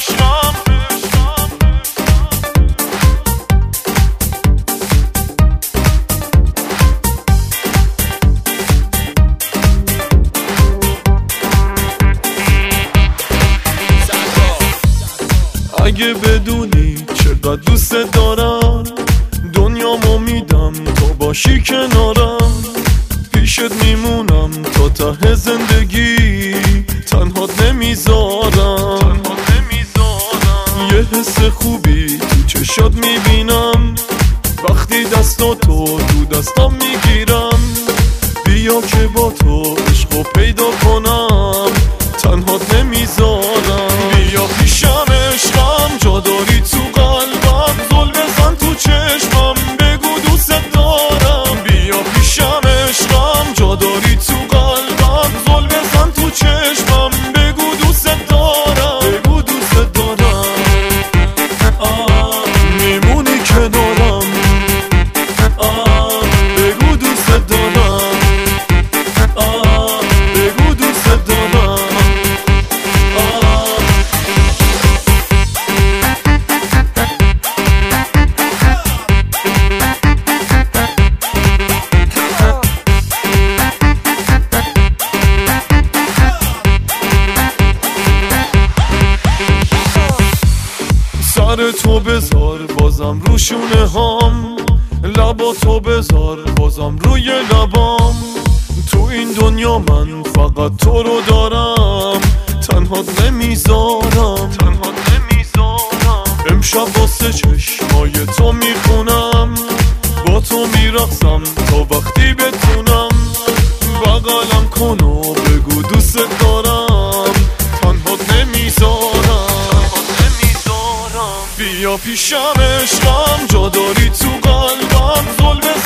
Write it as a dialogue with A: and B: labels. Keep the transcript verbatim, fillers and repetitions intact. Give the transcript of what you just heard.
A: عشقم. اگه بدونی چقدر دوست دارم، دنیامو میدم تا باشی کنارم. پیشت میمونم تا ته زندگی، تنهات نمیذارم. یه حس خوبی تو چشات میبینم، وقتی دستاتو تو دستام میگیرم. بیا که با تو عشقو پیدا کنم، تنهات نمیذارم. بیا پیشم عشقم، جا داری تو قلبم. زل بزن تو چشمم، بگو دوست دارم. بیا پیشم عشقم، جا داری تو قلبم. زل بزن تو چشمم، بگو دوست دارم. بگو دوست دارم. آه میمونی کنارم. آه بگو دوست دارم. آه بگو دوست دارم. سر تو بذار بازم رو شونه هام، لبا تو بذار بازم روی لبام. تو این دنیا من فقط تو رو دارم، تنهات نمیذارم. تنهات نمیذارم. امشب واسه چشمای تو میخونم، با تو میرقصم تا وقتی بتونم. بغلم کن و بگو دوست دارم، تنهات نمیذارم. بیا پیشم عشقم، جا داری تو قلبم. زل